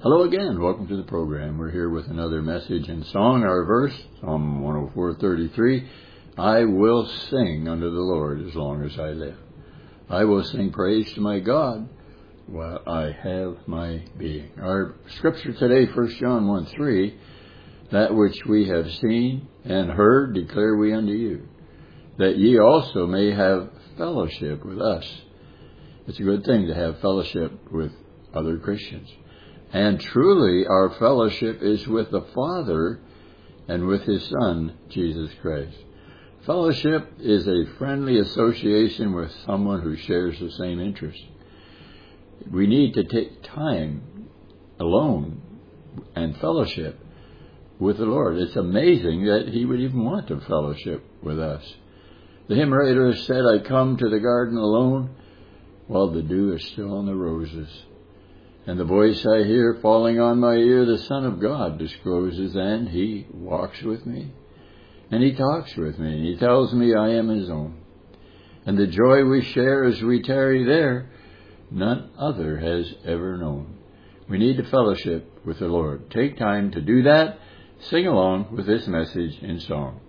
Hello again. Welcome to the program. We're here with another message and song. Our verse, Psalm 104:33, I will sing unto the Lord as long as I live. I will sing praise to my God while I have my being. Our scripture today, 1 John 1:3, that which we have seen and heard declare we unto you, that ye also may have fellowship with us. It's a good thing to have fellowship with other Christians. And truly our fellowship is with the Father and with His Son, Jesus Christ. Fellowship is a friendly association with someone who shares the same interest. We need to take time alone and fellowship with the Lord. It's amazing that He would even want to fellowship with us. The hymn writer said, I come to the garden alone while the dew is still on the roses. And the voice I hear falling on my ear, the Son of God discloses, and He walks with me, and He talks with me, and He tells me I am His own. And the joy we share as we tarry there, none other has ever known. We need to fellowship with the Lord. Take time to do that. Sing along with this message in song.